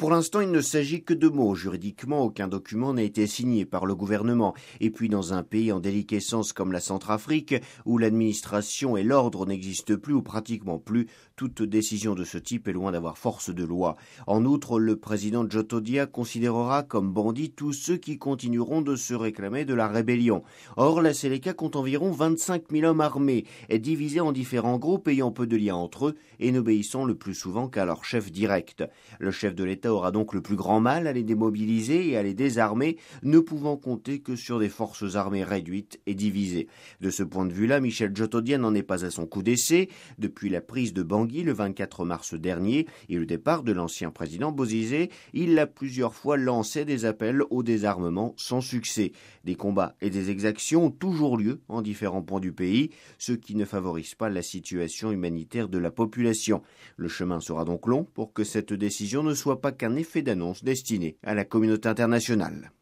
Pour l'instant, il ne s'agit que de mots. Juridiquement, aucun document n'a été signé par le gouvernement. Et puis, dans un pays en déliquescence comme la Centrafrique, où l'administration et l'ordre n'existent plus ou pratiquement plus, toute décision de ce type est loin d'avoir force de loi. En outre, le président Jotodia considérera comme bandits tous ceux qui continueront de se réclamer de la rébellion. Or, la Séléka compte environ 25 000 hommes armés, est divisée en différents groupes ayant peu de liens entre eux et n'obéissant le plus souvent qu'à leur chef direct. Le chef de l'État aura donc le plus grand mal à les démobiliser et à les désarmer, ne pouvant compter que sur des forces armées réduites et divisées. De ce point de vue-là, Michel Jotodia n'en est pas à son coup d'essai. Depuis la prise de Bangui le 24 mars dernier et le départ de l'ancien président Bozizé, il a plusieurs fois lancé des appels au désarmement sans succès. Des combats et des exactions ont toujours lieu en différents points du pays, ce qui ne favorise pas la situation humanitaire de la population. Le chemin sera donc long pour que cette décision ne soit pas qu'un effet d'annonce destiné à la communauté internationale.